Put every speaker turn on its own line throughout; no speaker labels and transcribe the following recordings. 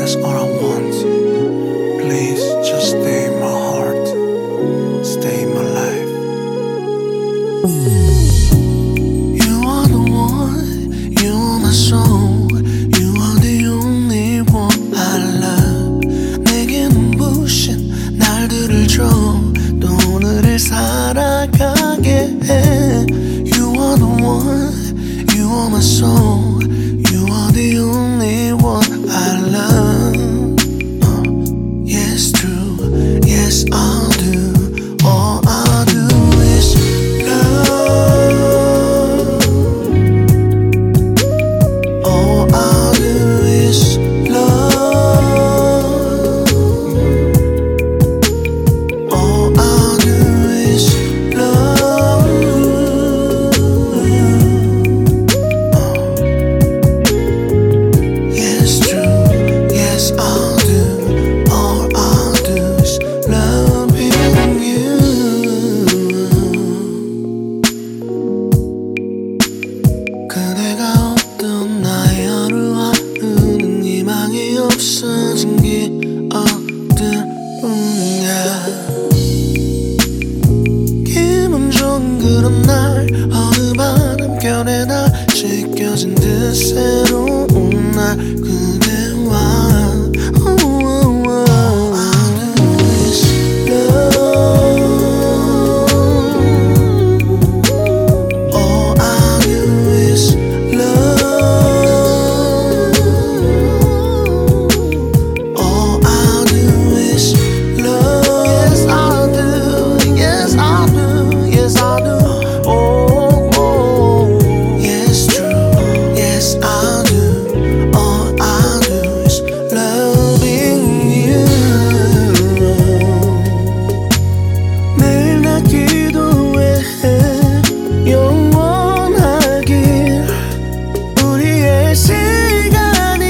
That's all I want. Please just stay in my heart, stay in my life. You are the one, you are my soul. You are the only one I love. 내게 눈부신 날들을 줘, 또 오늘을 살아가게 해. You are the one, you are my soul. You are the only one I love. Yes, true, yes, I'll do. All I'll do is love. All I'll do is love. All I'll do is love. Yes, true, yes, I'll do. All I'll do is loving you. 그대가 없던 나의 하루하루는 희망이 없어진 기억들뿐이야. 기분 좋은 그런 날 어느 바람결에 다 씻겨진 듯 새로운 날 그대와 All I do is love. All I do is love. All I do is love. Yes, I do. Yes, I do. Yes, I do. Oh, oh. Yes, true. Yes, I do. All I do is loving you. 매일 나 기도해 영원하길 우리의 시간이.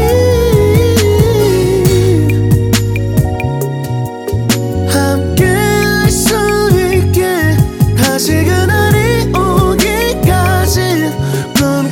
함께 할 수 있게 다시 그날이 오기까지 넌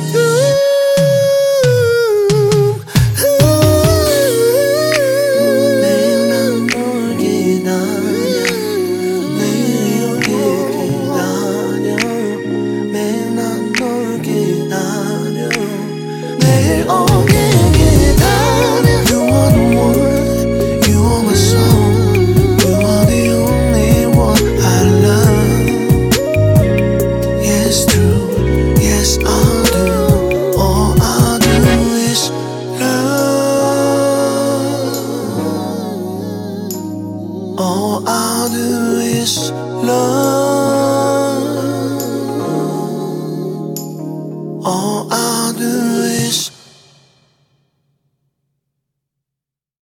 매일 난 널 기다려. 매일 오길 기다려. 매일 난 널 기다려. 매일 오길 기다려. You are the one, you are my soul. You are the only one I love. Yes, true, yes, I'll do. All I'll do is love. All I'll do is love.